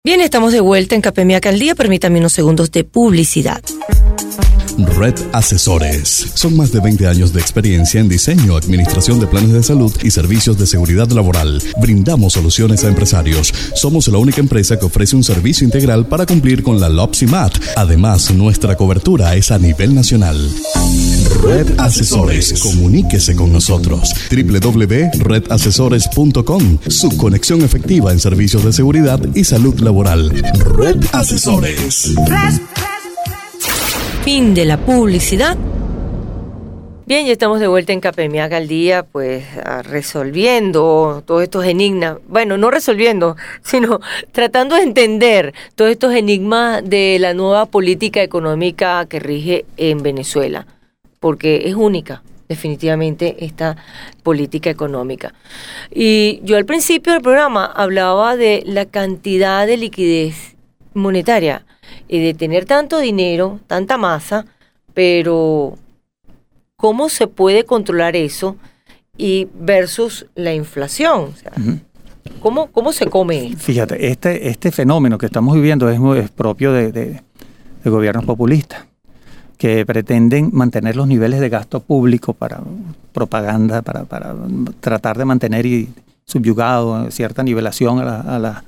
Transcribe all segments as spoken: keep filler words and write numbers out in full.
Bien, estamos de vuelta en Capemiaca al Día. Permítame unos segundos de publicidad. Red Asesores. Son más de veinte años de experiencia en diseño, administración de planes de salud y servicios de seguridad laboral. Brindamos soluciones a empresarios. Somos la única empresa que ofrece un servicio integral para cumplir con la L O P S I M A T. Además, nuestra cobertura es a nivel nacional. Red Asesores. Comuníquese con nosotros. doble u doble u doble u punto red asesores punto com. Su conexión efectiva en servicios de seguridad y salud laboral. Red Asesores. Fin de la publicidad. Bien, ya estamos de vuelta en Capemiaca al Día, pues resolviendo todos estos enigmas. Bueno, no resolviendo, sino tratando de entender todos estos enigmas de la nueva política económica que rige en Venezuela, porque es única, definitivamente, esta política económica. Y yo al principio del programa hablaba de la cantidad de liquidez monetaria y de tener tanto dinero, tanta masa, pero ¿cómo se puede controlar eso y versus la inflación? O sea, uh-huh. ¿cómo, ¿Cómo se come esto? Fíjate, este, este fenómeno que estamos viviendo es, es propio de, de, de gobiernos populistas que pretenden mantener los niveles de gasto público para propaganda, para, para tratar de mantener y subyugado cierta nivelación a la, a la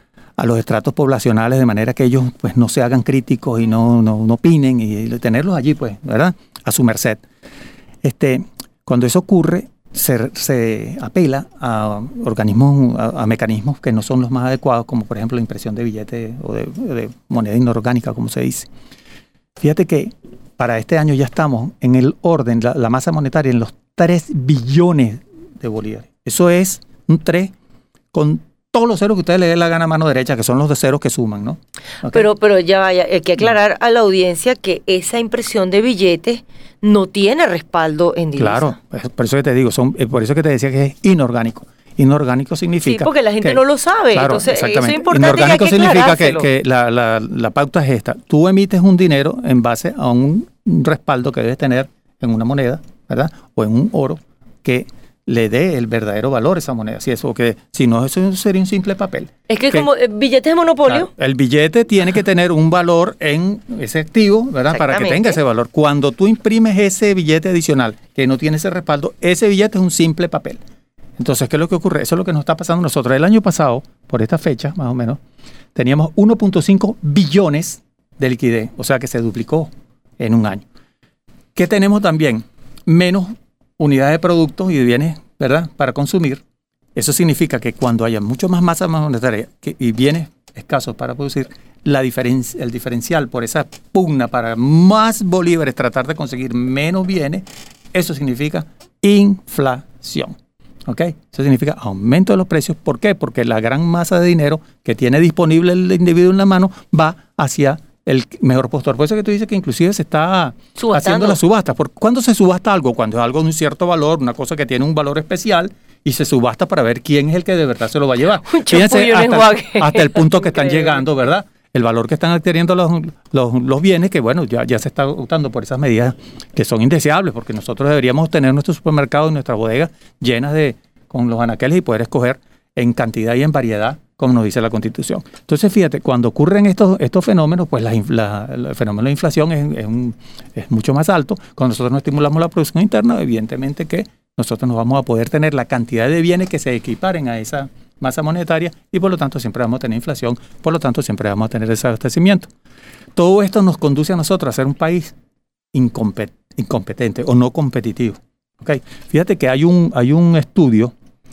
a los estratos poblacionales, de manera que ellos pues no se hagan críticos y no, no, no opinen, y tenerlos allí, pues, ¿verdad?, a su merced. Este, cuando eso ocurre, se, se apela a organismos, a, a mecanismos que no son los más adecuados, como por ejemplo la impresión de billetes o de, de moneda inorgánica, como se dice. Fíjate que para este año ya estamos en el orden, la, la masa monetaria en los tres billones de bolívares. Eso es un tres con todos los ceros que ustedes le den la gana a mano derecha, que son los de ceros que suman, ¿no? Okay. Pero, pero ya vaya, hay que aclarar a la audiencia que esa impresión de billetes no tiene respaldo en divisa. Claro, por eso que te digo, son, por eso que te decía que es inorgánico. Inorgánico significa... Sí, porque la gente que, no lo sabe, claro, entonces eso es importante. Inorgánico que hay que significa que, que la, la, la pauta es esta. Tú emites un dinero en base a un, un respaldo que debes tener en una moneda, ¿verdad? O en un oro que le dé el verdadero valor a esa moneda. Si eso, que si no, eso sería un simple papel. Es que, que como billetes de monopolio. Claro, el billete tiene que tener un valor en ese activo, ¿verdad? Para que tenga ese valor. Cuando tú imprimes ese billete adicional que no tiene ese respaldo, ese billete es un simple papel. Entonces, ¿qué es lo que ocurre? Eso es lo que nos está pasando a nosotros. El año pasado, por esta fecha, más o menos, teníamos uno punto cinco billones de liquidez, o sea que se duplicó en un año. ¿Qué tenemos también? Menos unidades de productos y de bienes, ¿verdad?, para consumir. Eso significa que cuando haya mucho más masa monetaria que, y bienes escasos para producir, la diferencia, el diferencial por esa pugna para más bolívares, tratar de conseguir menos bienes, eso significa inflación. ¿Ok? Eso significa aumento de los precios. ¿Por qué? Porque la gran masa de dinero que tiene disponible el individuo en la mano va hacia el mejor postor. Por eso que tú dices que inclusive se está subastando. Haciendo la subasta. ¿Cuándo se subasta algo? Cuando es algo de un cierto valor, una cosa que tiene un valor especial, y se subasta para ver quién es el que de verdad se lo va a llevar. Fíjense hasta, hasta el punto que están llegando, ¿verdad? El valor que están adquiriendo los, los, los bienes, que bueno, ya, ya se está optando por esas medidas que son indeseables, porque nosotros deberíamos tener nuestros supermercados y nuestras bodegas llenas de, con los anaqueles, y poder escoger en cantidad y en variedad, como nos dice la Constitución. Entonces, fíjate, cuando ocurren estos, estos fenómenos, pues la, la, el fenómeno de inflación es, es, un, es mucho más alto. Cuando nosotros no estimulamos la producción interna, evidentemente que nosotros no vamos a poder tener la cantidad de bienes que se equiparen a esa masa monetaria, y por lo tanto siempre vamos a tener inflación, por lo tanto siempre vamos a tener desabastecimiento. Todo esto nos conduce a nosotros a ser un país incompet- incompetente o no competitivo. ¿Okay? Fíjate que hay un, hay un estudio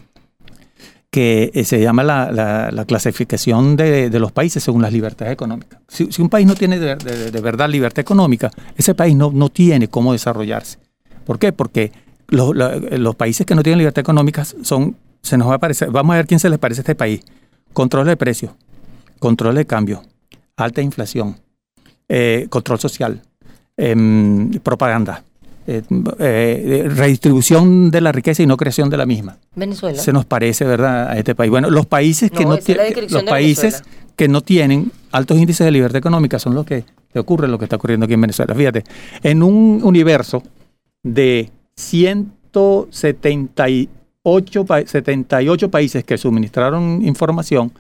que se llama la, la, la clasificación de, de los países según las libertades económicas. Si, si un país no tiene de, de, de verdad libertad económica, ese país no, no tiene cómo desarrollarse. ¿Por qué? Porque los, la, los países que no tienen libertad económica son, se nos va a parecer, vamos a ver quién se les parece a este país. Control de precios, control de cambio, alta inflación, eh, control social, eh, propaganda. Eh, eh, redistribución de la riqueza y no creación de la misma. Venezuela. Se nos parece, ¿verdad?, a este país. Bueno, los países que no, no tienen, los países que no tienen altos índices de libertad económica son los que, que ocurre lo que está ocurriendo aquí en Venezuela. Fíjate, en un universo de ciento setenta y ocho, setenta y ocho países que suministraron información,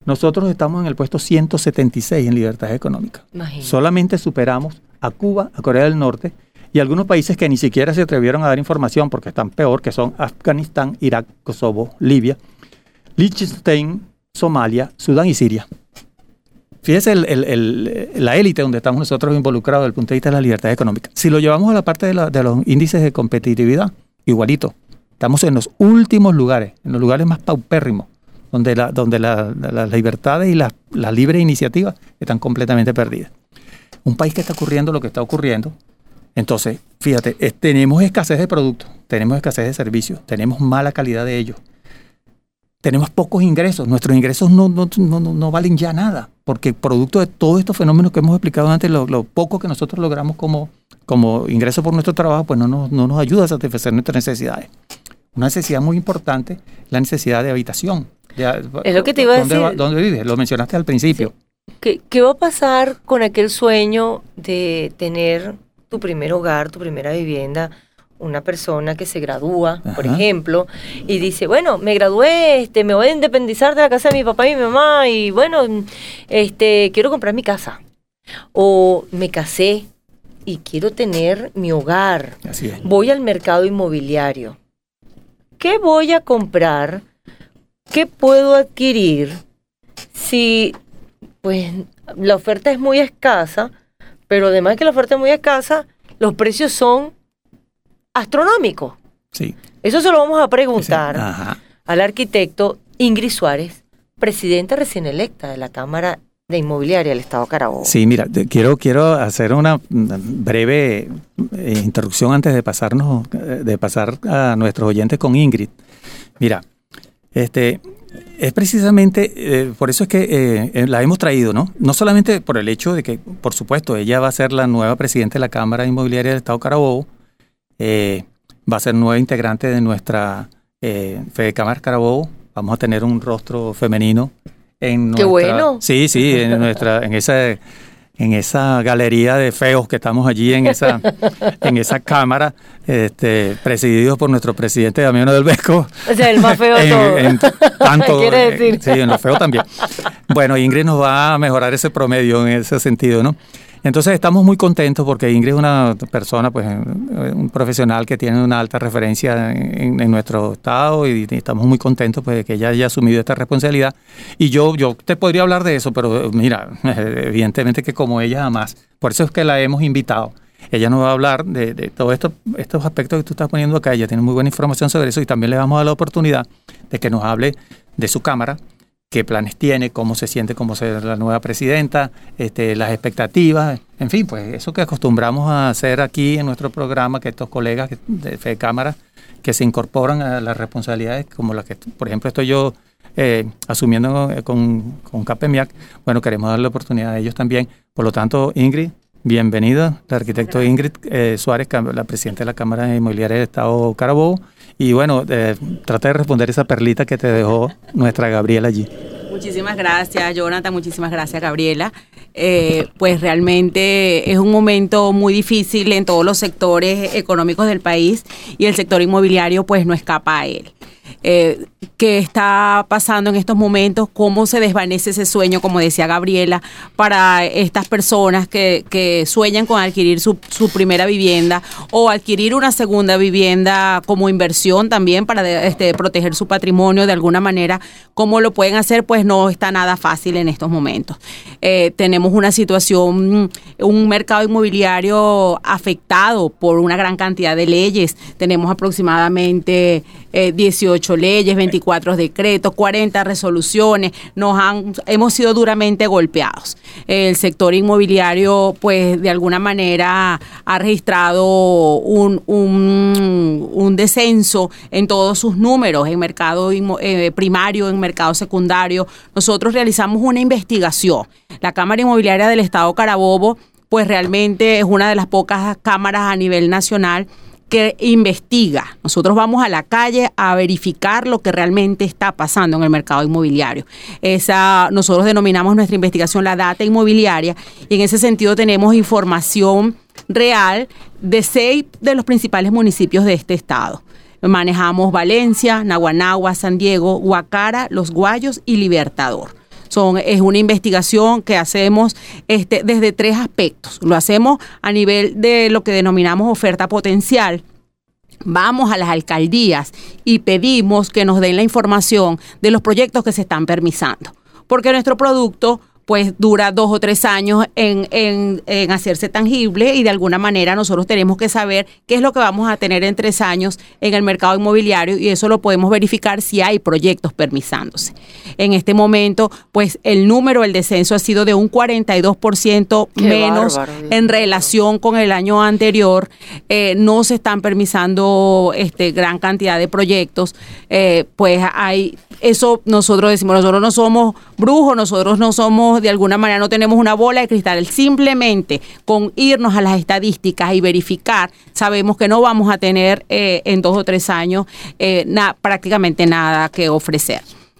nosotros estamos en el puesto ciento setenta y seis en libertad económica. Imagínate. Solamente superamos a Cuba, a Corea del Norte y algunos países que ni siquiera se atrevieron a dar información porque están peor, que son Afganistán, Irak, Kosovo, Libia, Liechtenstein, Somalia, Sudán y Siria. Fíjese el, el, el, la élite donde estamos nosotros involucrados desde el punto de vista de la libertad económica. Si lo llevamos a la parte de, la, de los índices de competitividad, igualito. Estamos en los últimos lugares, en los lugares más paupérrimos, donde, la, donde la, la, las libertades y las la libres iniciativas están completamente perdidas. Un país que está ocurriendo lo que está ocurriendo. Entonces, fíjate, es, tenemos escasez de productos, tenemos escasez de servicios, tenemos mala calidad de ellos. Tenemos pocos ingresos, nuestros ingresos no, no, no, no valen ya nada, porque producto de todos estos fenómenos que hemos explicado antes, lo, lo poco que nosotros logramos como, como ingreso por nuestro trabajo, pues no nos, no nos ayuda a satisfacer nuestras necesidades. Una necesidad muy importante, la necesidad de habitación. De, es lo que te iba a ¿dónde decir. Va, ¿Dónde vives? Lo mencionaste al principio. Sí. ¿Qué, ¿Qué va a pasar con aquel sueño de tener tu primer hogar, tu primera vivienda? Una persona que se gradúa, Ajá. por ejemplo, y dice, bueno, me gradué, este, me voy a independizar de la casa de mi papá y mi mamá y bueno, este, quiero comprar mi casa. O me casé y quiero tener mi hogar. Así es. Voy al mercado inmobiliario. ¿Qué voy a comprar? ¿Qué puedo adquirir si pues la oferta es muy escasa, pero además que la oferta es muy escasa, los precios son astronómico? Sí. Eso se lo vamos a preguntar Ajá. al arquitecto Ingrid Suárez, presidenta recién electa de la Cámara de Inmobiliaria del Estado Carabobo. Sí, mira, te, quiero, quiero hacer una breve eh, introducción antes de pasarnos, de pasar a nuestros oyentes con Ingrid. Mira, este es precisamente, eh, por eso es que eh, la hemos traído, ¿no? No solamente por el hecho de que, por supuesto, ella va a ser la nueva presidenta de la Cámara Inmobiliaria del Estado Carabobo, eh, va a ser nueva integrante de nuestra eh, Fedecámaras Carabobo, vamos a tener un rostro femenino en nuestra, ¡qué bueno! Sí, sí, en nuestra, en esa, en esa galería de feos que estamos allí en esa, en esa cámara, este, presididos por nuestro presidente Damiano del Vesco. O sea, el más feo de todo. En, en tanto, ¿quiere decir? Sí, en lo feo también. Bueno, Ingrid nos va a mejorar ese promedio en ese sentido, ¿no? Entonces estamos muy contentos porque Ingrid es una persona, pues un profesional que tiene una alta referencia en, en nuestro estado y, y estamos muy contentos pues de que ella haya asumido esta responsabilidad. Y yo, yo te podría hablar de eso, pero mira, evidentemente que como ella jamás. Por eso es que la hemos invitado. Ella nos va a hablar de, de todos esto, estos aspectos que tú estás poniendo acá. Ella tiene muy buena información sobre eso y también le vamos a dar la oportunidad de que nos hable de su cámara, qué planes tiene, cómo se siente como ser la nueva presidenta, este, las expectativas, en fin, pues eso que acostumbramos a hacer aquí en nuestro programa, que estos colegas de Fedecámara que se incorporan a las responsabilidades como las que, por ejemplo, estoy yo eh, asumiendo con, con CAPEMIAC, bueno, queremos darle la oportunidad a ellos también. Por lo tanto, Ingrid, bienvenida, la arquitecto Gracias. Ingrid eh, Suárez, la presidenta de la Cámara Inmobiliaria del Estado Carabobo. Y bueno, eh, trata de responder esa perlita que te dejó nuestra Gabriela allí. Muchísimas gracias, Jonathan, muchísimas gracias, Gabriela. Eh, pues realmente es un momento muy difícil en todos los sectores económicos del país y el sector inmobiliario pues no escapa a él. Eh, ¿Qué está pasando en estos momentos? ¿Cómo se desvanece ese sueño, como decía Gabriela, para estas personas que, que sueñan con adquirir su, su primera vivienda o adquirir una segunda vivienda como inversión también para de, este, proteger su patrimonio de alguna manera? ¿Cómo lo pueden hacer? Pues no está nada fácil en estos momentos. Eh, tenemos una situación, un mercado inmobiliario afectado por una gran cantidad de leyes. Tenemos aproximadamente eh, dieciocho leyes, veinticuatro decretos, cuarenta resoluciones. Nos han, hemos sido duramente golpeados. El sector inmobiliario, pues, de alguna manera ha registrado un, un, un descenso en todos sus números, en mercado eh, primario, en mercado secundario. Nosotros realizamos una investigación. La Cámara Inmobiliaria del Estado Carabobo, pues, realmente es una de las pocas cámaras a nivel nacional que investiga. Nosotros vamos a la calle a verificar lo que realmente está pasando en el mercado inmobiliario. Esa, nosotros denominamos nuestra investigación la data inmobiliaria y en ese sentido tenemos información real de seis de los principales municipios de este estado. Manejamos Valencia, Naguanagua, San Diego, Guacara, Los Guayos y Libertador. Son, es una investigación que hacemos este, desde tres aspectos. Lo hacemos a nivel de lo que denominamos oferta potencial. Vamos a las alcaldías y pedimos que nos den la información de los proyectos que se están permisando, porque nuestro producto pues dura dos o tres años en, en, en hacerse tangible y de alguna manera nosotros tenemos que saber qué es lo que vamos a tener en tres años en el mercado inmobiliario, y eso lo podemos verificar si hay proyectos permisándose. En este momento, pues el número, el descenso ha sido de un cuarenta y dos por ciento menos bárbaro, en relación con el año anterior. Eh, no se están permisando este, gran cantidad de proyectos. Eh, pues hay, eso nosotros decimos, nosotros no somos brujos, nosotros no somos, de alguna manera no tenemos una bola de cristal. Simplemente con irnos a las estadísticas y verificar, sabemos que no vamos a tener eh, en dos o tres años eh, na, prácticamente nada que ofrecer.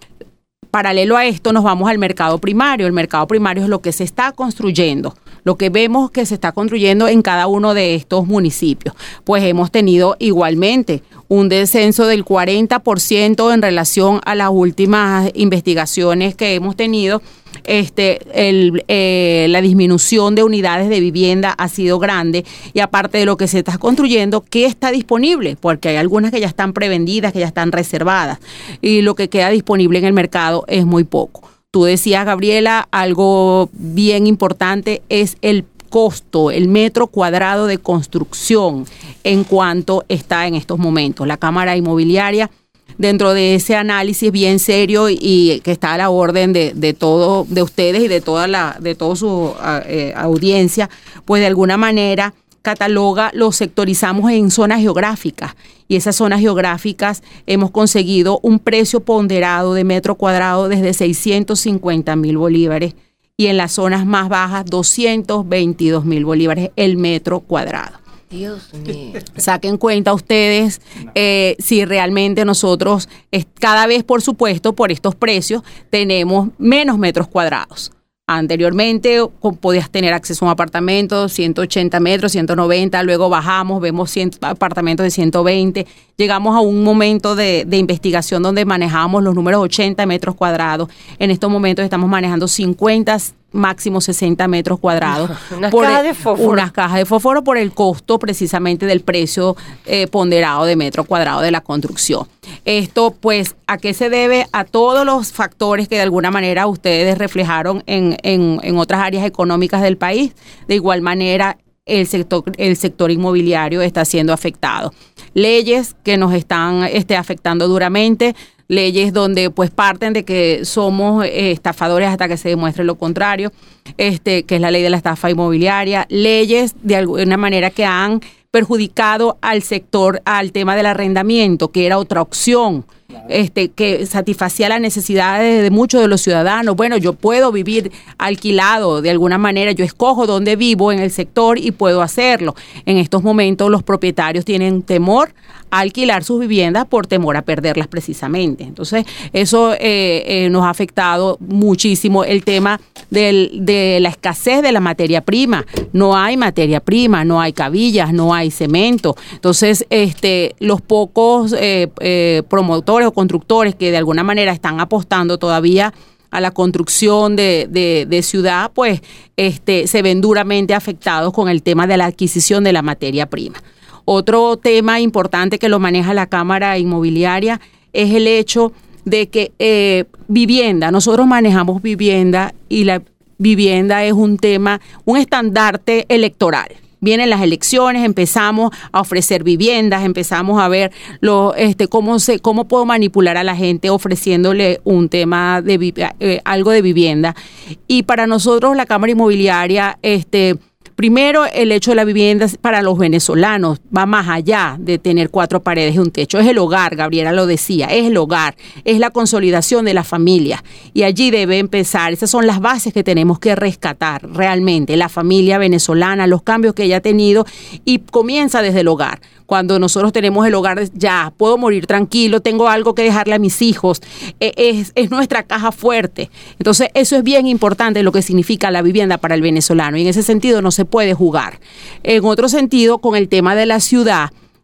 Paralelo a esto nos vamos al mercado primario. El mercado primario es lo que se está construyendo, lo que vemos que se está construyendo en cada uno de estos municipios. Pues hemos tenido igualmente un descenso del cuarenta por ciento en relación a las últimas investigaciones que hemos tenido. Este, el, eh, la disminución de unidades de vivienda ha sido grande, y aparte de lo que se está construyendo, ¿qué está disponible? Porque hay algunas que ya están prevendidas, que ya están reservadas, y lo que queda disponible en el mercado es muy poco. Tú decías, Gabriela, algo bien importante es el costo, el metro cuadrado de construcción en cuanto está en estos momentos. La Cámara Inmobiliaria, dentro de ese análisis bien serio y, y que está a la orden de, de todo, de ustedes y de toda la, de toda su eh, audiencia, pues de alguna manera cataloga, lo sectorizamos en zonas geográficas, y esas zonas geográficas hemos conseguido un precio ponderado de metro cuadrado desde seiscientos cincuenta mil bolívares, y en las zonas más bajas doscientos veintidós mil bolívares el metro cuadrado. Dios mío. Saquen cuenta ustedes eh, si realmente nosotros, es, cada vez por supuesto, por estos precios, tenemos menos metros cuadrados. Anteriormente podías tener acceso a un apartamento, ciento ochenta metros, ciento noventa, luego bajamos, vemos cien, apartamentos de ciento veinte, llegamos a un momento de, de investigación donde manejábamos los números ochenta metros cuadrados. En estos momentos estamos manejando cincuenta, máximo sesenta metros cuadrados. Unas cajas de fósforo. Unas cajas de fósforo por el costo precisamente del precio eh, ponderado de metro cuadrado de la construcción. Esto, pues, ¿a qué se debe? A todos los factores que de alguna manera ustedes reflejaron en, en, en otras áreas económicas del país. De igual manera, el sector, el sector inmobiliario está siendo afectado. Leyes que nos están este, afectando duramente, leyes donde pues parten de que somos eh, estafadores hasta que se demuestre lo contrario, este, que es la ley de la estafa inmobiliaria, leyes de alguna manera que han perjudicado al sector, al tema del arrendamiento, que era otra opción, claro. este, que satisfacía las necesidades de muchos de los ciudadanos. Bueno, yo puedo vivir alquilado de alguna manera, yo escojo dónde vivo en el sector y puedo hacerlo. En estos momentos los propietarios tienen temor a alquilar sus viviendas por temor a perderlas precisamente. Entonces, eso eh, eh, nos ha afectado muchísimo el tema del, de la escasez de la materia prima. No hay materia prima, no hay cabillas, no hay cemento. Entonces, este, los pocos eh, eh, promotores o constructores que de alguna manera están apostando todavía a la construcción de, de, de ciudad, pues este, se ven duramente afectados con el tema de la adquisición de la materia prima. Otro tema importante que lo maneja la Cámara Inmobiliaria es el hecho de que eh, vivienda, nosotros manejamos vivienda, y la vivienda es un tema, un estandarte electoral. Vienen las elecciones, empezamos a ofrecer viviendas, empezamos a ver lo, este, cómo se, cómo puedo manipular a la gente ofreciéndole un tema de eh, algo de vivienda. Y para nosotros la Cámara Inmobiliaria, este, primero, el hecho de la vivienda para los venezolanos va más allá de tener cuatro paredes y un techo. Es el hogar, Gabriela lo decía, es el hogar, es la consolidación de la familia. Y allí debe empezar, esas son las bases que tenemos que rescatar realmente, la familia venezolana, los cambios que ella ha tenido, y comienza desde el hogar. Cuando nosotros tenemos el hogar, ya puedo morir tranquilo, tengo algo que dejarle a mis hijos, es, es nuestra caja fuerte. Entonces, eso es bien importante, lo que significa la vivienda para el venezolano, y en ese sentido no se puede jugar. En otro sentido, con el tema de la ciudad,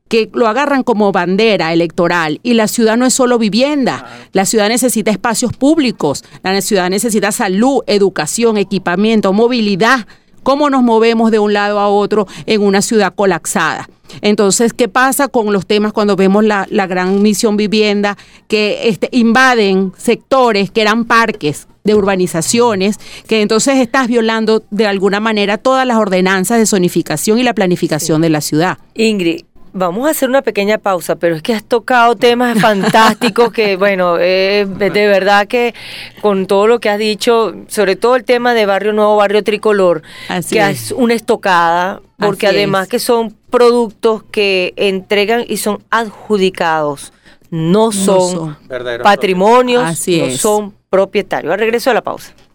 que lo agarran como bandera electoral, y la ciudad no es solo vivienda, la ciudad necesita espacios públicos, la ciudad necesita salud, educación, equipamiento, movilidad. ¿Cómo nos movemos de un lado a otro en una ciudad colapsada? Entonces, ¿qué pasa con los temas cuando vemos la, la gran misión vivienda que este, invaden sectores que eran parques de urbanizaciones, que entonces estás violando de alguna manera todas las ordenanzas de zonificación y la planificación sí. de la ciudad? Ingrid, vamos a hacer una pequeña pausa, pero es que has tocado temas fantásticos que, bueno, eh, de verdad que con todo lo que has dicho, sobre todo el tema de Barrio Nuevo, Barrio Tricolor, Así que es. es una estocada, porque Así además es. que son productos que entregan y son adjudicados, no son, no son patrimonios, Así no es. son propietarios. Al regreso de la pausa.